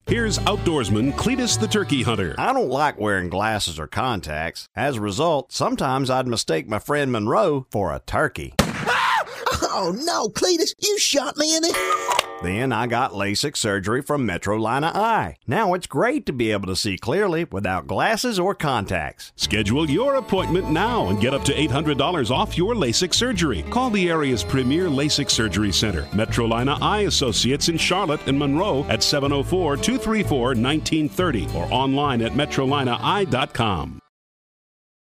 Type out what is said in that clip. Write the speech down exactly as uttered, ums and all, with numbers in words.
Here's outdoorsman Cletus the turkey hunter. I don't like wearing glasses or contacts. As a result, sometimes I'd mistake my friend Monroe for a turkey. Oh, no, Cletus, you shot me in the... Then I got LASIK surgery from Metrolina Eye. Now it's great to be able to see clearly without glasses or contacts. Schedule your appointment now and get up to eight hundred dollars off your LASIK surgery. Call the area's premier LASIK surgery center, Metrolina Eye Associates in Charlotte and Monroe at seven oh four, two three four, one nine three oh or online at metrolina eye dot com.